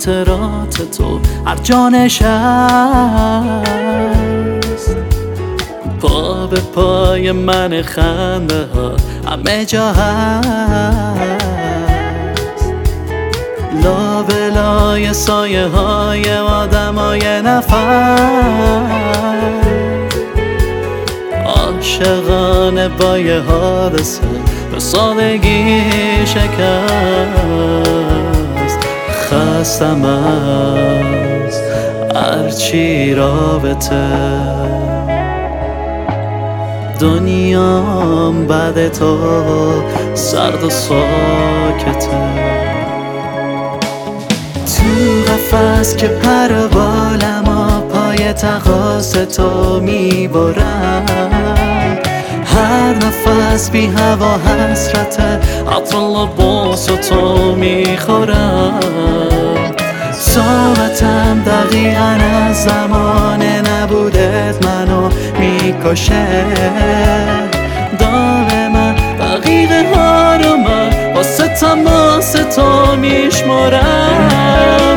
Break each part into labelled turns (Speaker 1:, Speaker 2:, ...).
Speaker 1: خاطرات تو هر جا نشست، پا به پای من خنده ها همه جا هست، لابلای سایه های آدم های نفس، عاشقانه با یه حادثه به سادگی شکست. خستم از هرچی رابطه، دنیام بعد تو سرد و ساکته، تو قفس که پر بالما پای تقاص تو میبرم، هر نفس بی هوا حسرته عطر لباس تو میخورم، ساعتم دقیقاً از زمان نبودت منو میکشه، دائما دقیقه ها رو من واسه تماس تو میشمارم.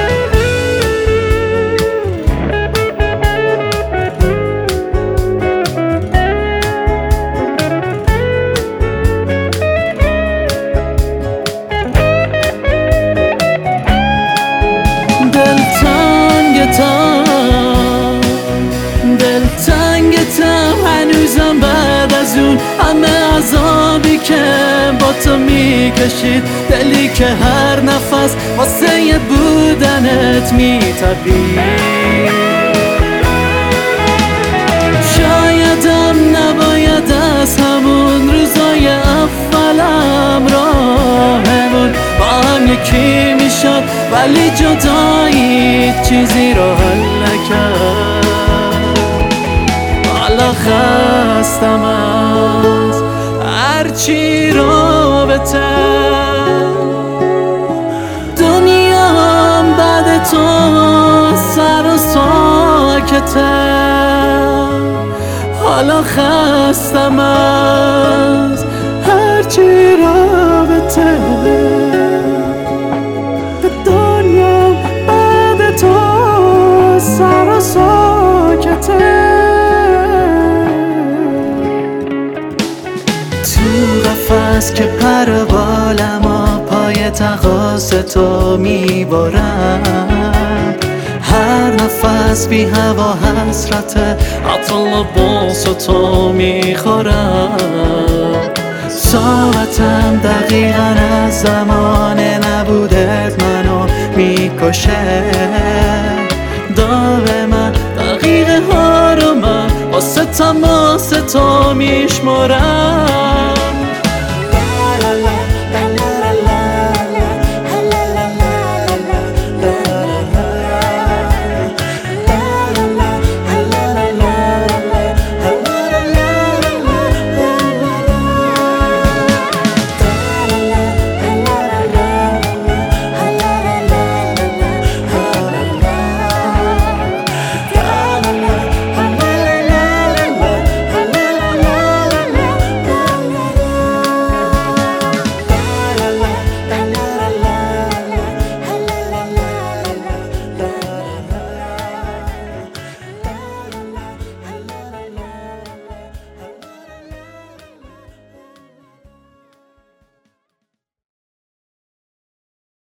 Speaker 1: دلتنگتم هنوزم بعد از اون همه عذابی که با تو میکشید، دلی که هر نفس واسه یه بودنت میتپید. شایدم نباید از همون روزای اولم راهمون با هم یکی میشد، ولی جدایی چیزی رو حل نکرد. حالا خستم از هرچی رابطه، دنیام بعد تو سر و ساکته، حالا خستم از هرچی رابطه، دنیام بعد تو سر و ساکته، تو قفس که پر بالما پای تقاص تو میبرم، هر نفس بی هوا حسرته عطر لباس تو میخورم، ساعتم دقیقاً از زمان نبودت منو میکشه، دائما دقیقه ها رو من واسه تماس تو میشمارم.